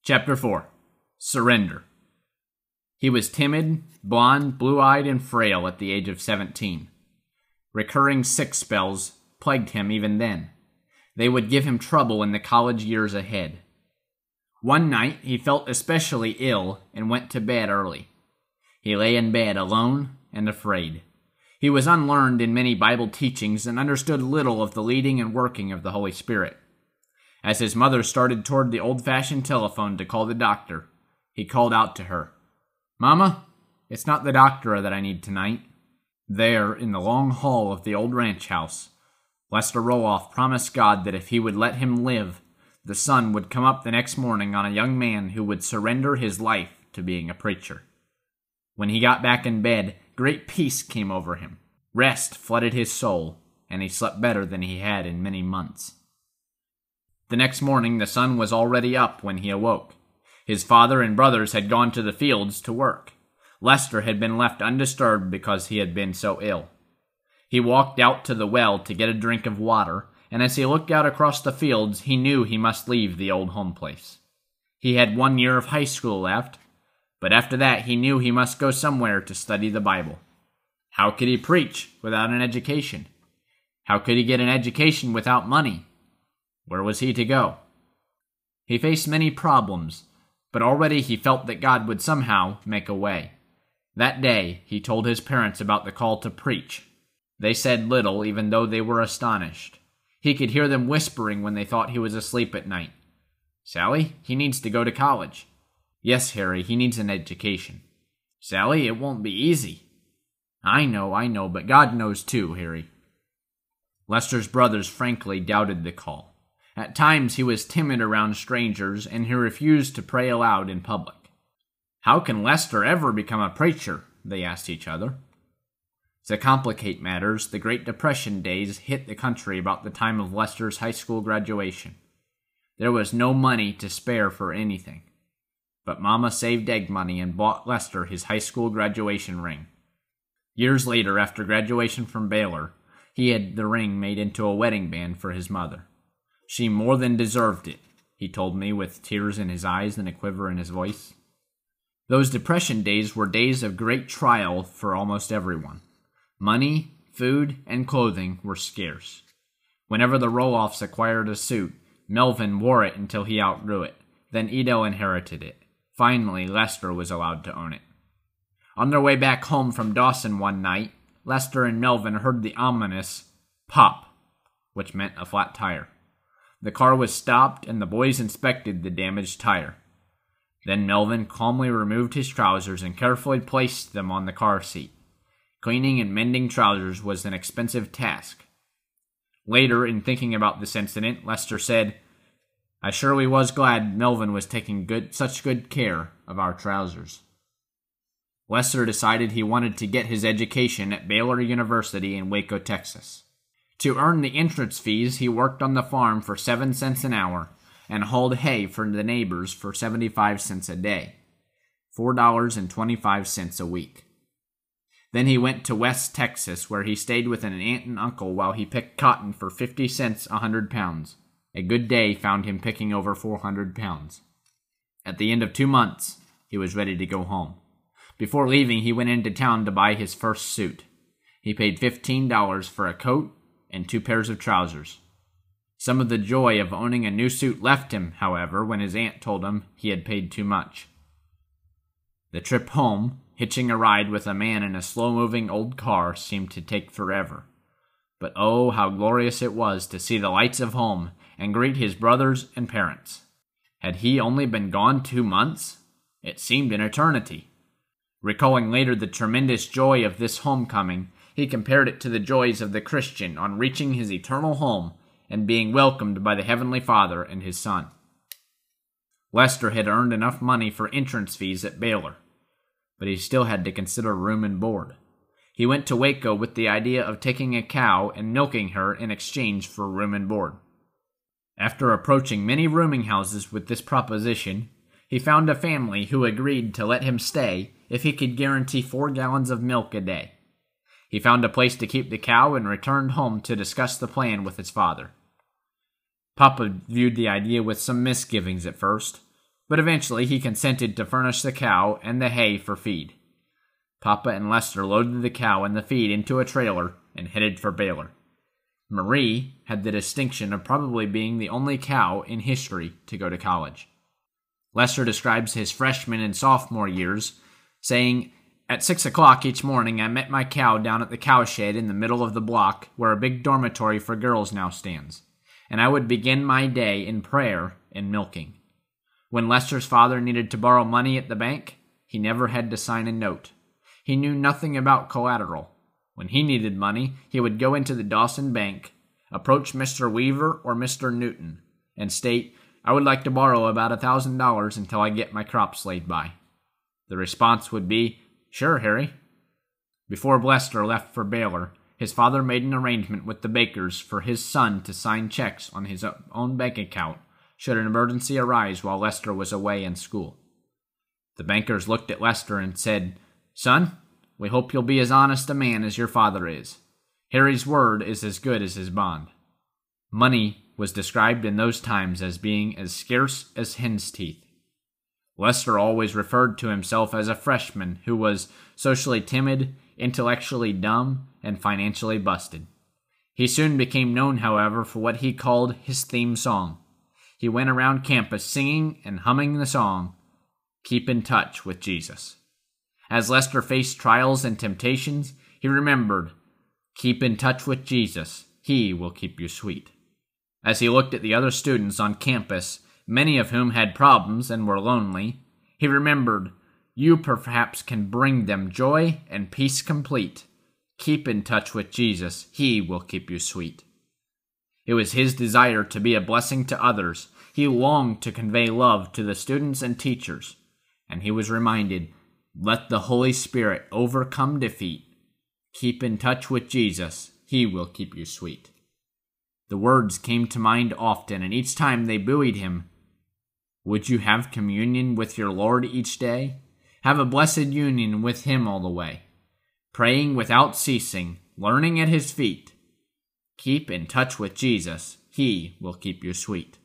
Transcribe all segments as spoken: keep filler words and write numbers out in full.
Chapter four. Surrender. He was timid, blond, blue-eyed, and frail at the age of seventeen. Recurring sick spells plagued him even then. They would give him trouble in the college years ahead. One night he felt especially ill and went to bed early. He lay in bed alone and afraid. He was unlearned in many Bible teachings and understood little of the leading and working of the Holy Spirit. As his mother started toward the old-fashioned telephone to call the doctor, he called out to her, "Mama, it's not the doctor that I need tonight." There, in the long hall of the old ranch house, Lester Roloff promised God that if he would let him live, the sun would come up the next morning on a young man who would surrender his life to being a preacher. When he got back in bed, great peace came over him. Rest flooded his soul, and he slept better than he had in many months. The next morning the sun was already up when he awoke. His father and brothers had gone to the fields to work. Lester had been left undisturbed because he had been so ill. He walked out to the well to get a drink of water, and as he looked out across the fields, he knew he must leave the old home place. He had one year of high school left, but after that he knew he must go somewhere to study the Bible. How could he preach without an education? How could he get an education without money? Where was he to go? He faced many problems, but already he felt that God would somehow make a way. That day, he told his parents about the call to preach. They said little, even though they were astonished. He could hear them whispering when they thought he was asleep at night. "Sally, he needs to go to college." "Yes, Harry, he needs an education." "Sally, it won't be easy." "I know, I know, but God knows too, Harry." Lester's brothers frankly doubted the call. At times he was timid around strangers, and he refused to pray aloud in public. "How can Lester ever become a preacher?" they asked each other. To complicate matters, the Great Depression days hit the country about the time of Lester's high school graduation. There was no money to spare for anything. But Mama saved egg money and bought Lester his high school graduation ring. Years later, after graduation from Baylor, he had the ring made into a wedding band for his mother. "She more than deserved it," he told me with tears in his eyes and a quiver in his voice. Those Depression days were days of great trial for almost everyone. Money, food, and clothing were scarce. Whenever the Roloffs acquired a suit, Melvin wore it until he outgrew it. Then Edo inherited it. Finally, Lester was allowed to own it. On their way back home from Dawson one night, Lester and Melvin heard the ominous pop, which meant a flat tire. The car was stopped, and the boys inspected the damaged tire. Then Melvin calmly removed his trousers and carefully placed them on the car seat. Cleaning and mending trousers was an expensive task. Later, in thinking about this incident, Lester said, "I surely was glad Melvin was taking good, such good care of our trousers." Lester decided he wanted to get his education at Baylor University in Waco, Texas. To earn the entrance fees, he worked on the farm for seven cents an hour and hauled hay for the neighbors for seventy-five cents a day, four dollars and twenty-five cents a week. Then he went to West Texas, where he stayed with an aunt and uncle while he picked cotton for fifty cents a hundred pounds. A good day found him picking over four hundred pounds. At the end of two months, he was ready to go home. Before leaving, he went into town to buy his first suit. He paid fifteen dollars for a coat and two pairs of trousers. Some of the joy of owning a new suit left him, however, when his aunt told him he had paid too much. The trip home, hitching a ride with a man in a slow-moving old car, seemed to take forever. But oh, how glorious it was to see the lights of home and greet his brothers and parents. Had he only been gone two months? It seemed an eternity. Recalling later the tremendous joy of this homecoming, he compared it to the joys of the Christian on reaching his eternal home and being welcomed by the Heavenly Father and his Son. Lester had earned enough money for entrance fees at Baylor, but he still had to consider room and board. He went to Waco with the idea of taking a cow and milking her in exchange for room and board. After approaching many rooming houses with this proposition, he found a family who agreed to let him stay if he could guarantee four gallons of milk a day. He found a place to keep the cow and returned home to discuss the plan with his father. Papa viewed the idea with some misgivings at first, but eventually he consented to furnish the cow and the hay for feed. Papa and Lester loaded the cow and the feed into a trailer and headed for Baylor. Marie had the distinction of probably being the only cow in history to go to college. Lester describes his freshman and sophomore years, saying, "At six o'clock each morning I met my cow down at the cowshed in the middle of the block where a big dormitory for girls now stands, and I would begin my day in prayer and milking. When Lester's father needed to borrow money at the bank, he never had to sign a note. He knew nothing about collateral. When he needed money, he would go into the Dawson Bank, approach Mister Weaver or Mister Newton, and state, 'I would like to borrow about a thousand dollars until I get my crops laid by.' The response would be, 'Sure, Harry.' Before Lester left for Baylor, his father made an arrangement with the Bakers for his son to sign checks on his own bank account should an emergency arise while Lester was away in school. The bankers looked at Lester and said, 'Son, we hope you'll be as honest a man as your father is. Harry's word is as good as his bond.' Money was described in those times as being as scarce as hen's teeth. Lester always referred to himself as a freshman who was socially timid, intellectually dumb, and financially busted. He soon became known, however, for what he called his theme song. He went around campus singing and humming the song, 'Keep in Touch with Jesus.' As Lester faced trials and temptations, he remembered, 'Keep in touch with Jesus. He will keep you sweet.' As he looked at the other students on campus, many of whom had problems and were lonely, he remembered, 'You perhaps can bring them joy and peace complete. Keep in touch with Jesus. He will keep you sweet.' It was his desire to be a blessing to others. He longed to convey love to the students and teachers, and he was reminded, 'Let the Holy Spirit overcome defeat. Keep in touch with Jesus. He will keep you sweet.' The words came to mind often, and each time they buoyed him. Would you have communion with your Lord each day? Have a blessed union with Him all the way. Praying without ceasing, learning at His feet. Keep in touch with Jesus. He will keep you sweet."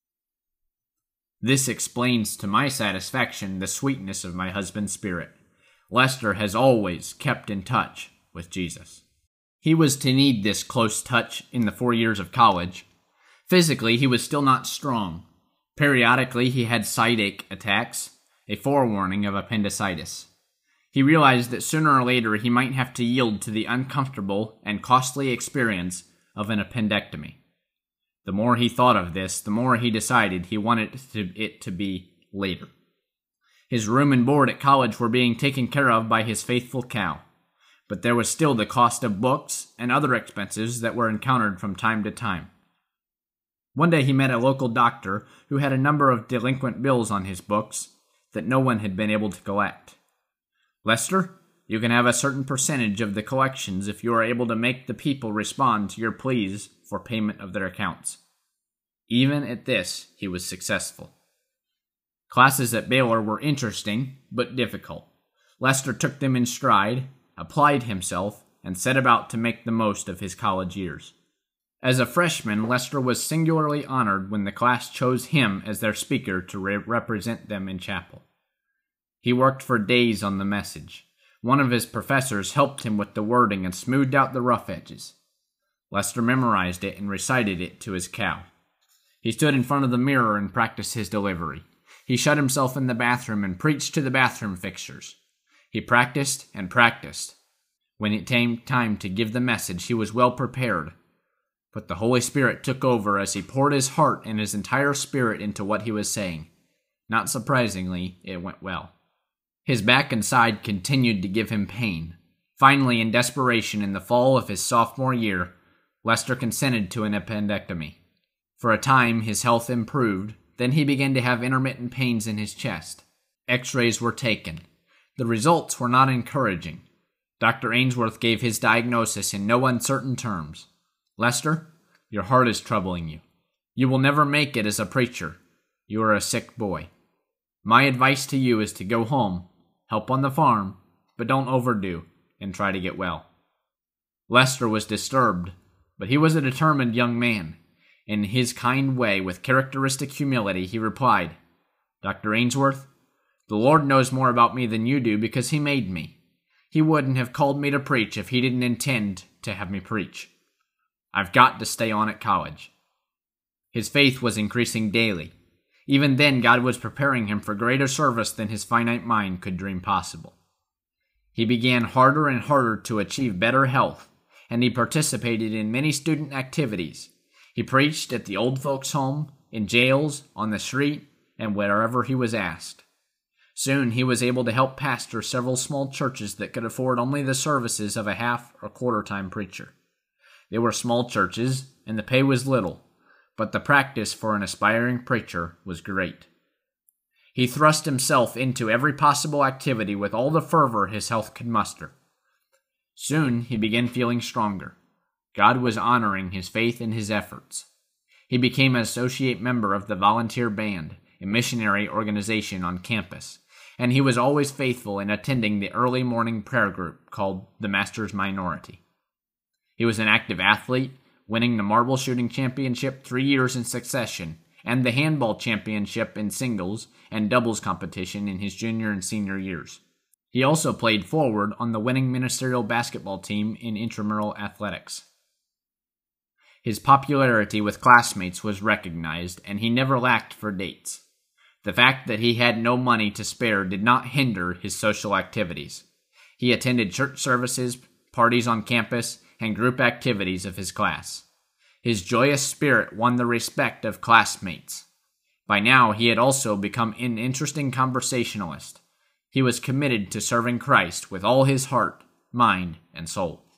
This explains to my satisfaction the sweetness of my husband's spirit. Lester has always kept in touch with Jesus. He was to need this close touch in the four years of college. Physically, he was still not strong. Periodically, he had side-ache attacks, a forewarning of appendicitis. He realized that sooner or later he might have to yield to the uncomfortable and costly experience of an appendectomy. The more he thought of this, the more he decided he wanted it to, it to be later. His room and board at college were being taken care of by his faithful cow, but there was still the cost of books and other expenses that were encountered from time to time. One day he met a local doctor who had a number of delinquent bills on his books that no one had been able to collect. "Lester, you can have a certain percentage of the collections if you are able to make the people respond to your pleas for payment of their accounts." Even at this, he was successful. Classes at Baylor were interesting, but difficult. Lester took them in stride, applied himself, and set about to make the most of his college years. As a freshman, Lester was singularly honored when the class chose him as their speaker to re- represent them in chapel. He worked for days on the message. One of his professors helped him with the wording and smoothed out the rough edges. Lester memorized it and recited it to his cow. He stood in front of the mirror and practiced his delivery. He shut himself in the bathroom and preached to the bathroom fixtures. He practiced and practiced. When it came time to give the message, he was well prepared. But the Holy Spirit took over as he poured his heart and his entire spirit into what he was saying. Not surprisingly, it went well. His back and side continued to give him pain. Finally, in desperation, in the fall of his sophomore year, Lester consented to an appendectomy. For a time, his health improved. Then he began to have intermittent pains in his chest. X-rays were taken. The results were not encouraging. Doctor Ainsworth gave his diagnosis in no uncertain terms. "Lester, your heart is troubling you. You will never make it as a preacher. You are a sick boy. My advice to you is to go home, help on the farm, but don't overdo, and try to get well." Lester was disturbed, but he was a determined young man. In his kind way, with characteristic humility, he replied, Doctor Ainsworth, the Lord knows more about me than you do because He made me. He wouldn't have called me to preach if He didn't intend to have me preach. I've got to stay on at college. His faith was increasing daily. Even then, God was preparing him for greater service than his finite mind could dream possible. He began harder and harder to achieve better health, and he participated in many student activities. He preached at the old folks' home, in jails, on the street, and wherever he was asked. Soon he was able to help pastor several small churches that could afford only the services of a half or quarter-time preacher. They were small churches, and the pay was little, but the practice for an aspiring preacher was great. He thrust himself into every possible activity with all the fervor his health could muster. Soon he began feeling stronger. God was honoring his faith and his efforts. He became an associate member of the volunteer band, a missionary organization on campus, and he was always faithful in attending the early morning prayer group called the Master's Minority. He was an active athlete, winning the marble shooting championship three years in succession, and the handball championship in singles and doubles competition in his junior and senior years. He also played forward on the winning ministerial basketball team in intramural athletics. His popularity with classmates was recognized, and he never lacked for dates. The fact that he had no money to spare did not hinder his social activities. He attended church services, parties on campus, and group activities of his class. His joyous spirit won the respect of classmates. By now, he had also become an interesting conversationalist. He was committed to serving Christ with all his heart, mind, and soul.